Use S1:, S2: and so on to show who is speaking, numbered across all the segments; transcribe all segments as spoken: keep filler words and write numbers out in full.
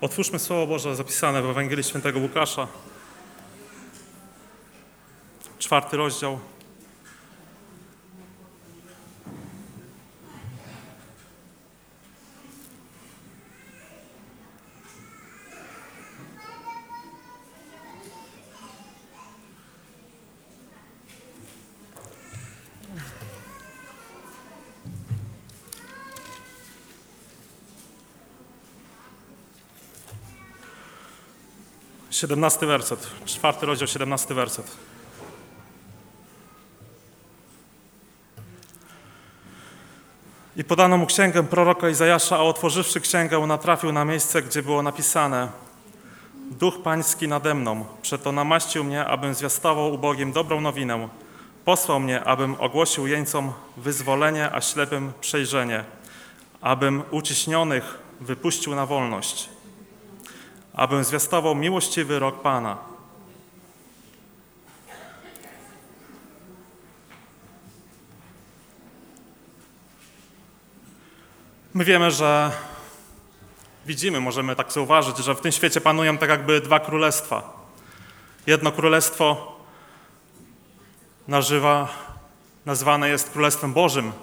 S1: Otwórzmy Słowo Boże zapisane w Ewangelii Świętego Łukasza, czwarty rozdział. Siedemnasty werset, czwarty rozdział, siedemnasty werset. I podano mu księgę proroka Izajasza, a otworzywszy księgę, natrafił na miejsce, gdzie było napisane: Duch Pański nade mną, przeto namaścił mnie, abym zwiastował ubogim dobrą nowinę. Posłał mnie, abym ogłosił jeńcom wyzwolenie, a ślepym przejrzenie, abym uciśnionych wypuścił na wolność, abym zwiastował miłościwy rok Pana. My wiemy, że widzimy, możemy tak zauważyć, że w tym świecie panują tak jakby dwa królestwa. Jedno królestwo nazywa, nazwane jest Królestwem Bożym.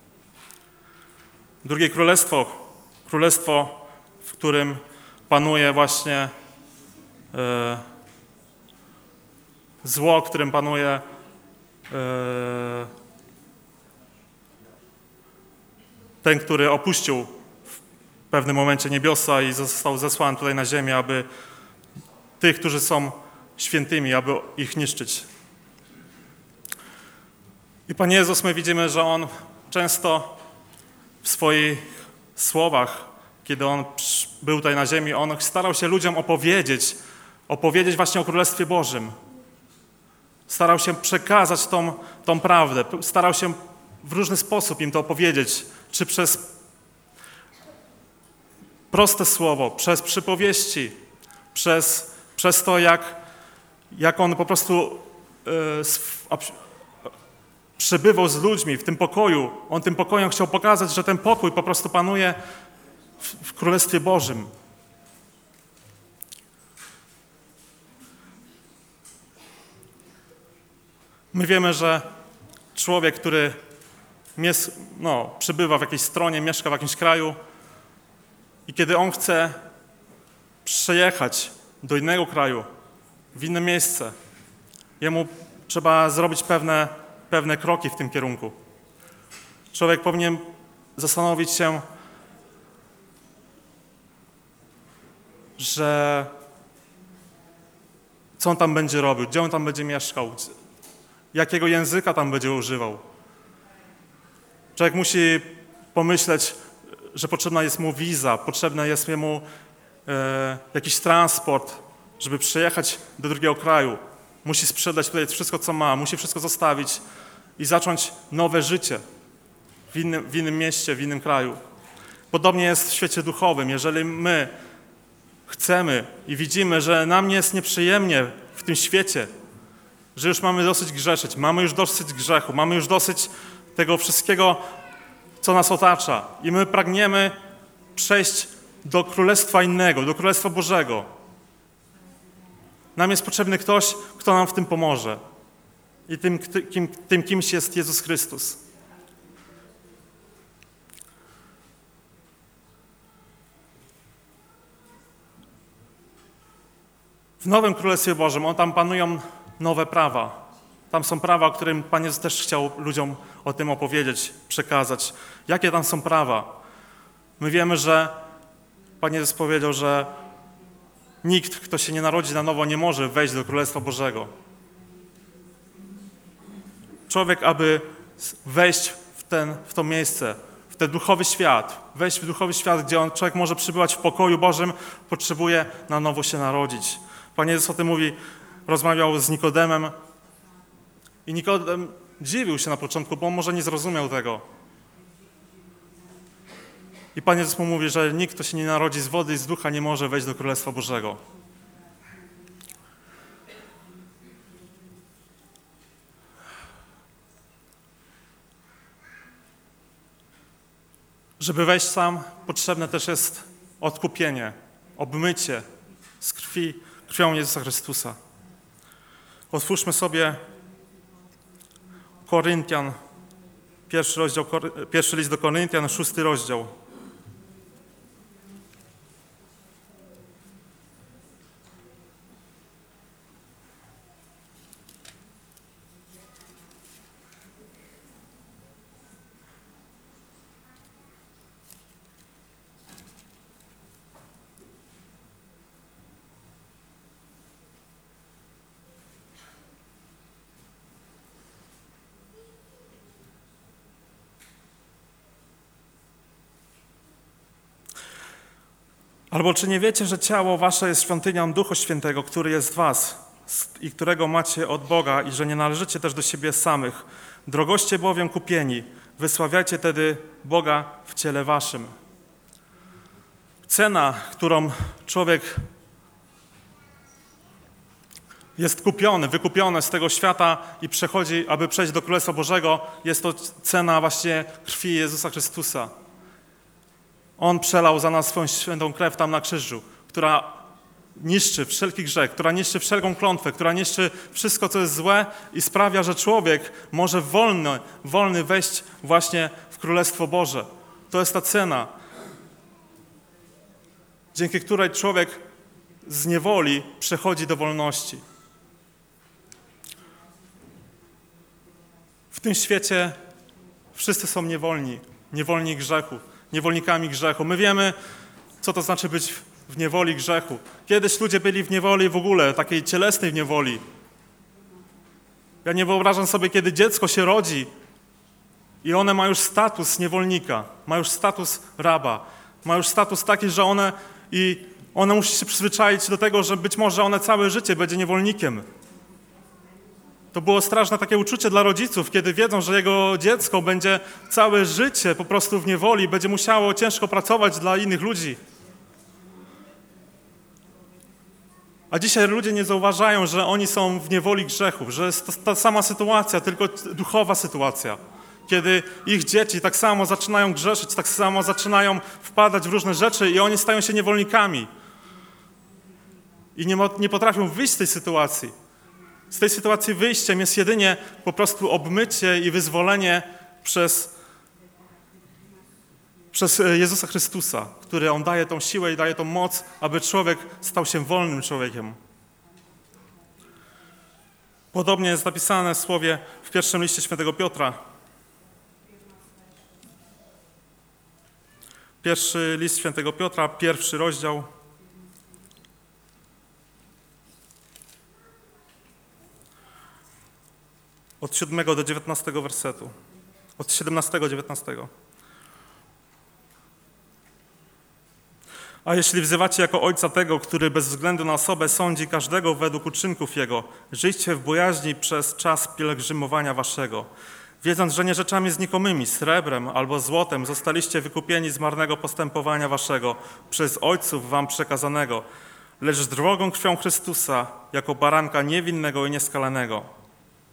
S1: Drugie królestwo, królestwo, w którym panuje właśnie e, zło, którym panuje e, ten, który opuścił w pewnym momencie niebiosa i został zesłany tutaj na ziemię, aby tych, którzy są świętymi, aby ich niszczyć. I Pan Jezus, my widzimy, że On często w swoich słowach, kiedy On był tutaj na ziemi, On starał się ludziom opowiedzieć, opowiedzieć właśnie o Królestwie Bożym. Starał się przekazać tą, tą prawdę, starał się w różny sposób im to opowiedzieć, czy przez proste słowo, przez przypowieści, przez, przez to, jak, jak On po prostu yy, przebywał z ludźmi w tym pokoju. On tym pokojem chciał pokazać, że ten pokój po prostu panuje w, w Królestwie Bożym. My wiemy, że człowiek, który mies, no, przebywa w jakiejś stronie, mieszka w jakimś kraju i kiedy on chce przejechać do innego kraju, w inne miejsce, jemu trzeba zrobić pewne, pewne kroki w tym kierunku. Człowiek powinien zastanowić się, że co on tam będzie robił, gdzie on tam będzie mieszkał, jakiego języka tam będzie używał. Człowiek musi pomyśleć, że potrzebna jest mu wiza, potrzebny jest mu e, jakiś transport, żeby przyjechać do drugiego kraju. Musi sprzedać tutaj wszystko, co ma, musi wszystko zostawić i zacząć nowe życie w innym, w innym mieście, w innym kraju. Podobnie jest w świecie duchowym. Jeżeli my chcemy i widzimy, że nam nie jest nieprzyjemnie w tym świecie, że już mamy dosyć grzeszyć, mamy już dosyć grzechu, mamy już dosyć tego wszystkiego, co nas otacza i my pragniemy przejść do Królestwa innego, do Królestwa Bożego. Nam jest potrzebny ktoś, kto nam w tym pomoże. I tym, kim, tym kimś jest Jezus Chrystus. W nowym Królestwie Bożym, on tam panują nowe prawa. Tam są prawa, o którym Pan Jezus też chciał ludziom o tym opowiedzieć, przekazać. Jakie tam są prawa? My wiemy, że Pan Jezus powiedział, że nikt, kto się nie narodzi na nowo, nie może wejść do Królestwa Bożego. Człowiek, aby wejść w, ten, w to miejsce, w ten duchowy świat, wejść w duchowy świat, gdzie on, człowiek może przebywać w pokoju Bożym, potrzebuje na nowo się narodzić. Pan Jezus o tym mówi, rozmawiał z Nikodemem i Nikodem dziwił się na początku, bo on może nie zrozumiał tego. I Pan Jezus mu mówi, że nikt, kto się nie narodzi z wody i z ducha, nie może wejść do Królestwa Bożego. Żeby wejść sam, potrzebne też jest odkupienie. obmycie z krwi, krwią Jezusa Chrystusa. Otwórzmy sobie Koryntian, pierwszy, rozdział, pierwszy list do Koryntian, szósty rozdział. Albo czy nie wiecie, że ciało wasze jest świątynią Ducha Świętego, który jest w was i którego macie od Boga i że nie należycie też do siebie samych. Drogoście bowiem kupieni, wysławiajcie tedy Boga w ciele waszym. Cena, którą człowiek jest kupiony, wykupiony z tego świata i przechodzi, aby przejść do Królestwa Bożego, jest to cena właśnie krwi Jezusa Chrystusa. On przelał za nas swoją świętą krew tam na krzyżu, która niszczy wszelki grzech, która niszczy wszelką klątwę, która niszczy wszystko, co jest złe i sprawia, że człowiek może wolny, wolny wejść właśnie w Królestwo Boże. To jest ta cena, dzięki której człowiek z niewoli przechodzi do wolności. W tym świecie wszyscy są niewolni, niewolni grzechu. Niewolnikami grzechu. My wiemy, co to znaczy być w niewoli grzechu. Kiedyś ludzie byli w niewoli w ogóle, takiej cielesnej niewoli. Ja nie wyobrażam sobie, kiedy dziecko się rodzi i one ma już status niewolnika, ma już status raba, ma już status taki, że one i one musi się przyzwyczaić do tego, że być może one całe życie będzie niewolnikiem. To było straszne takie uczucie dla rodziców, kiedy wiedzą, że jego dziecko będzie całe życie po prostu w niewoli, będzie musiało ciężko pracować dla innych ludzi. A dzisiaj ludzie nie zauważają, że oni są w niewoli grzechów, że jest to ta sama sytuacja, tylko duchowa sytuacja. Kiedy ich dzieci tak samo zaczynają grzeszyć, tak samo zaczynają wpadać w różne rzeczy i oni stają się niewolnikami. I nie, nie potrafią wyjść z tej sytuacji. Z tej sytuacji wyjściem jest jedynie po prostu obmycie i wyzwolenie przez, przez Jezusa Chrystusa, który On daje tą siłę i daje tą moc, aby człowiek stał się wolnym człowiekiem. Podobnie jest napisane w słowie w pierwszym liście świętego Piotra. Pierwszy list świętego Piotra, pierwszy rozdział. Od siódmego do dziewiętnastego wersetu. Od siedemnastego do dziewiętnastego. A jeśli wzywacie jako Ojca tego, który bez względu na osobę sądzi każdego według uczynków Jego, żyjcie w bojaźni przez czas pielgrzymowania waszego, wiedząc, że nie rzeczami znikomymi, srebrem albo złotem zostaliście wykupieni z marnego postępowania waszego, przez ojców wam przekazanego, lecz z drogą krwią Chrystusa, jako baranka niewinnego i nieskalanego.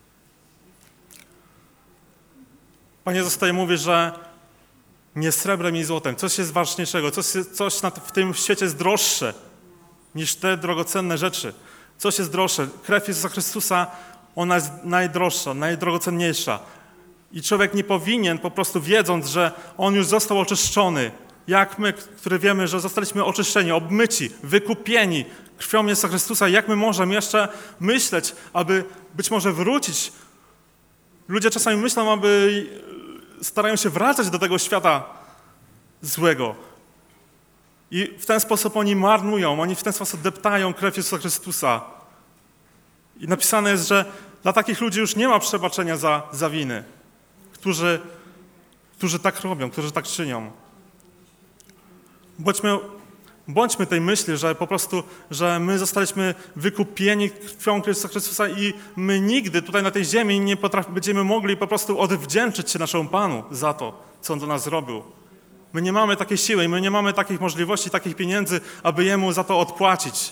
S1: Pan Jezus tutaj mówi, że nie srebrem i złotem, coś jest ważniejszego, coś, coś w tym świecie jest droższe niż te drogocenne rzeczy. Coś jest droższe. Krew Jezusa Chrystusa, ona jest najdroższa, najdrogocenniejsza. I człowiek nie powinien po prostu wiedząc, że on już został oczyszczony, jak my, którzy wiemy, że zostaliśmy oczyszczeni, obmyci, wykupieni krwią Jezusa Chrystusa, jak my możemy jeszcze myśleć, aby być może wrócić. Ludzie czasami myślą, aby starają się wracać do tego świata złego. I w ten sposób oni marnują, oni w ten sposób deptają krew Jezusa Chrystusa. I napisane jest, że dla takich ludzi już nie ma przebaczenia za, za winy, którzy, którzy tak robią, którzy tak czynią. Bądźmy, bądźmy tej myśli, że po prostu, że my zostaliśmy wykupieni krwią Jezusa Chrystusa i my nigdy tutaj na tej ziemi nie potraf, będziemy mogli po prostu odwdzięczyć się naszemu Panu za to, co On do nas zrobił. My nie mamy takiej siły i my nie mamy takich możliwości, takich pieniędzy, aby Jemu za to odpłacić.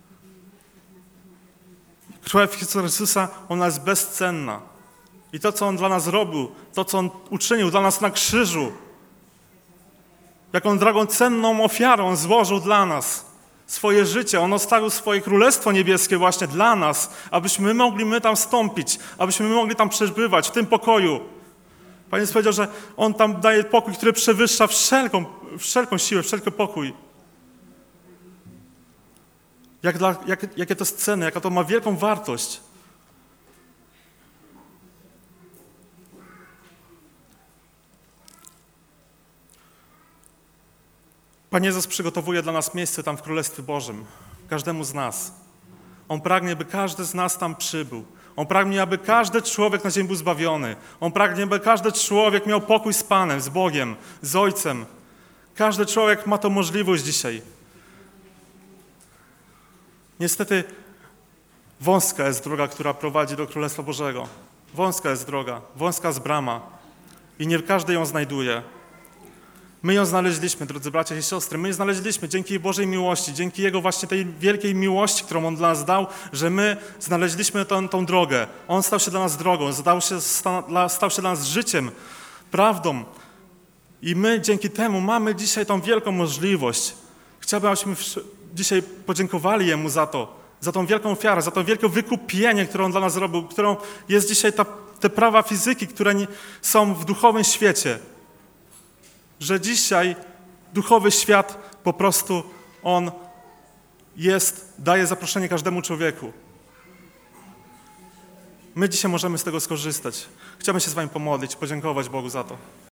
S1: Krew Jezusa Chrystusa, ona jest bezcenna. I to, co On dla nas robił, to, co On uczynił dla nas na krzyżu, jaką drogocenną ofiarę On złożył dla nas, swoje życie. On odstawił swoje Królestwo Niebieskie właśnie dla nas, abyśmy my mogli my tam wstąpić, abyśmy my mogli tam przebywać, w tym pokoju. Pan Jezus powiedział, że On tam daje pokój, który przewyższa wszelką, wszelką siłę, wszelki pokój. Jak dla, jak, jakie to jest cenne, jaka to ma wielką wartość. Pan Jezus przygotowuje dla nas miejsce tam w Królestwie Bożym, każdemu z nas. On pragnie, by każdy z nas tam przybył. On pragnie, aby każdy człowiek na ziemi był zbawiony. On pragnie, by każdy człowiek miał pokój z Panem, z Bogiem, z Ojcem. Każdy człowiek ma tą możliwość dzisiaj. Niestety wąska jest droga, która prowadzi do Królestwa Bożego. Wąska jest droga, wąska jest brama i nie każdy ją znajduje. My ją znaleźliśmy, drodzy bracia i siostry, my ją znaleźliśmy dzięki Bożej miłości, dzięki Jego właśnie tej wielkiej miłości, którą On dla nas dał, że my znaleźliśmy tą, tą drogę. On stał się dla nas drogą, stał się, stał się dla nas życiem, prawdą. I my dzięki temu mamy dzisiaj tą wielką możliwość. Chciałbym, abyśmy dzisiaj podziękowali Jemu za to, za tą wielką ofiarę, za to wielkie wykupienie, które On dla nas zrobił, którą jest dzisiaj ta, te prawa fizyki, które nie, są w duchowym świecie. Że dzisiaj duchowy świat po prostu on jest, daje zaproszenie każdemu człowieku. My dzisiaj możemy z tego skorzystać. Chciałbym się z wami pomodlić, podziękować Bogu za to.